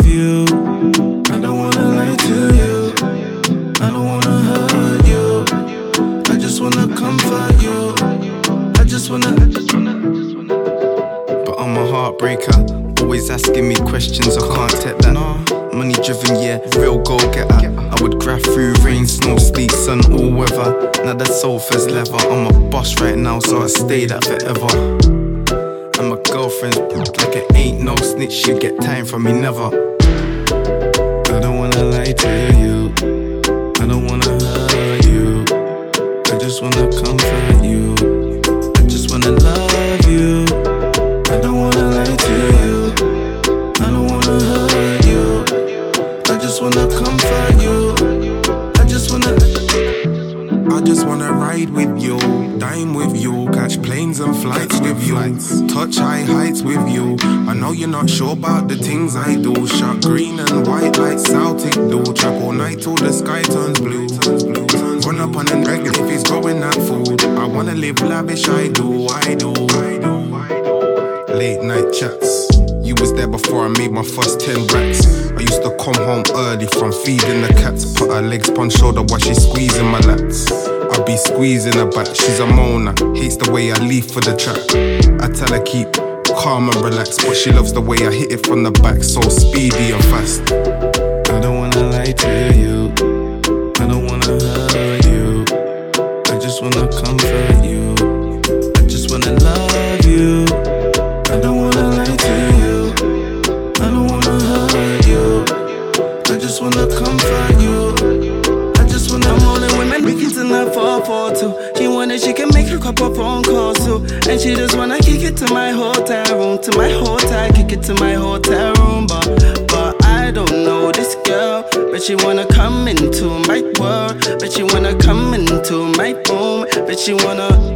love you. I don't wanna lie to you. I don't wanna hurt you. I just wanna comfort you. I just wanna. But I'm a heartbreaker. Always asking me questions, I can't take that. Money driven, yeah, real go-getter. I would graph through rain, snow, sleet, sun, all weather. Now the sofa's leather. I'm a boss right now, so I stay that forever. And my girlfriend's like it ain't no snitch, she get time from me never. I don't wanna lie to you. I don't wanna hurt you. I just wanna comfort you. I just wanna love you. I don't wanna lie to you. I don't wanna hurt you. I just wanna comfort you. I just wanna ride with you, dine with you, catch planes and flights with you, touch high heights with you. I know you're not sure about the things I do. Shot green and white like Celtic do. Trap all night till the sky turns blue. Run up on an egg if it's growing that food. I wanna live lavish, I do. Late night chats. You was there before I made my first 10 racks. I used to come home early from feeding the cats. Put her legs on shoulder while she squeezing my lats. I be squeezing her back, she's a moaner. Hates the way I leave for the track. I tell her keep calm and relaxed, but she loves the way I hit it from the back. So speedy and fast. I don't wanna lie to you. I don't wanna hurt you. I just wanna comfort you. I just wanna love you. I don't wanna lie to you. I don't wanna hurt you. I just wanna comfort you. I just wanna. I'm rolling with my Mickey's in that 442. She wanted she can make a couple phone calls too. And she just wanna kick it to my hotel room. To my hotel, kick it to my hotel room. But I don't know this girl. But she wanna come into my world. But she wanna come into my room. But she wanna